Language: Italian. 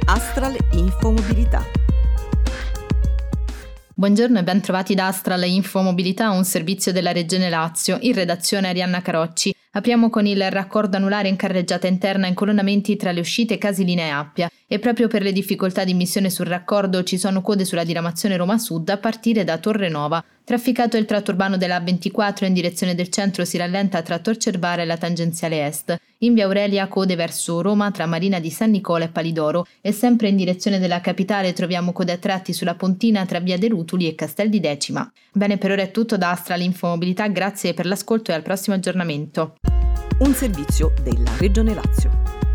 Astral Infomobilità. Buongiorno e ben trovati da Astral Infomobilità, un servizio della Regione Lazio. In redazione Arianna Carocci. Apriamo con il raccordo anulare in carreggiata interna e incolonnamenti tra le uscite Casiline e Appia. E proprio per le difficoltà di immissione sul raccordo ci sono code sulla diramazione Roma Sud a partire da Torre Nova. Trafficato il tratto urbano della A24 in direzione del centro si rallenta tra Tor Cervara e la tangenziale est. In via Aurelia code verso Roma tra Marina di San Nicola e Palidoro e sempre in direzione della capitale troviamo code a tratti sulla Pontina tra via De Rutuli e Castel di Decima. Bene, per ora è tutto da Astral Infomobilità, grazie per l'ascolto e al prossimo aggiornamento. Un servizio della Regione Lazio.